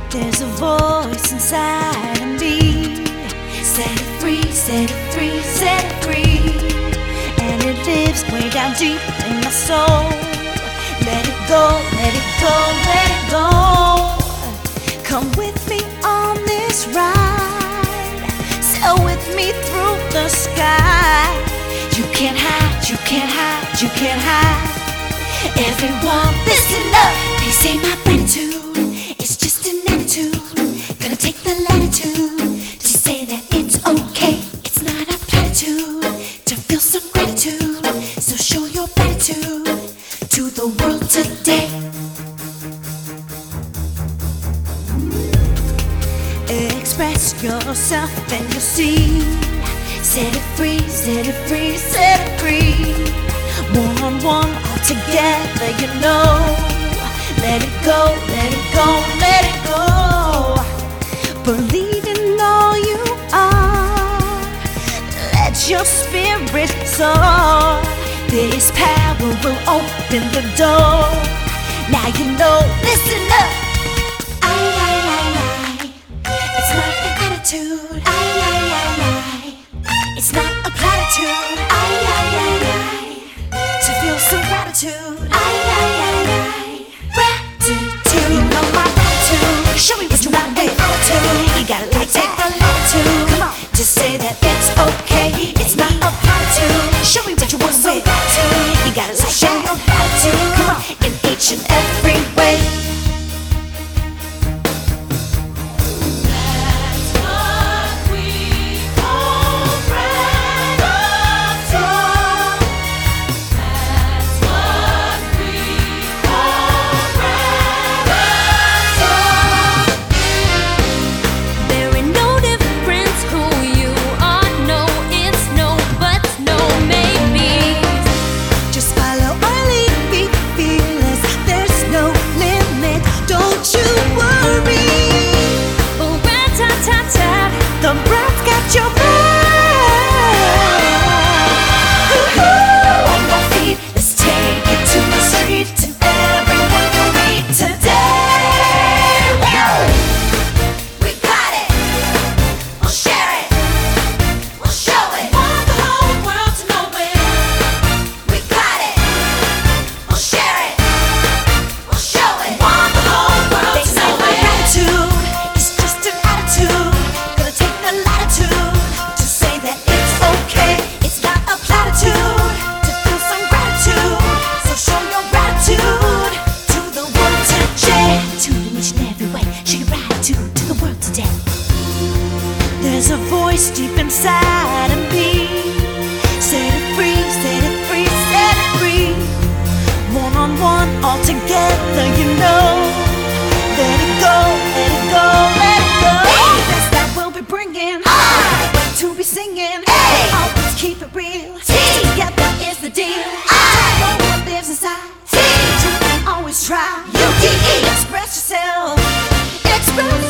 There's a voice inside of me. Set it free, set it free, set it free. And it lives way down deep in my soul. Let it go, let it go, let it go. Come with me on this ride. Sail with me through the sky. You can't hide, you can't hide, you can't hide. Everyone listen up. They say my gratitude is just an attitude. Gonna take the latitude to say that it's okay. It's not a platitude to feel some gratitude. So show your gratitude to the world today. Express yourself and you'll see. Set it free, set it free, set it free. One on one, all together, you know. Let it go, let it go, let it go. Believe in all you are. Let your spirit soar. This power will open the door. Now you know, listen up. It's not an attitude. It's not a platitude. To feel some gratitude. Gratitude. You know my attitude. Show me what you want with attitude. You gotta like take the latitude. Come on, to say that it's okay. It's not a platitude. Show me what you want with attitude. You gotta like show your gratitude. Come on, in each and every way. The breath got your mind. On my feet, let's take it to the street. To everyone we meet today. We got it. We'll share it. We'll show it. Want the whole world to know it. We got it. We'll share it. We'll show it. Want the whole world to know it. Gratitude is just an attitude. To say that it's okay, it's not a platitude. To feel some gratitude, so show your gratitude to the world today. Gratitude in each and every way. Show your gratitude to the world today. There's a voice deep inside of me. Set it free, set it free, set it free. One on one, all together, you know. Let it go, let it go, let it go. That's that we'll be bringing. To be singing, always keep it real. Together is the deal. Know what lives inside. You can always try. UDE. Express yourself. Express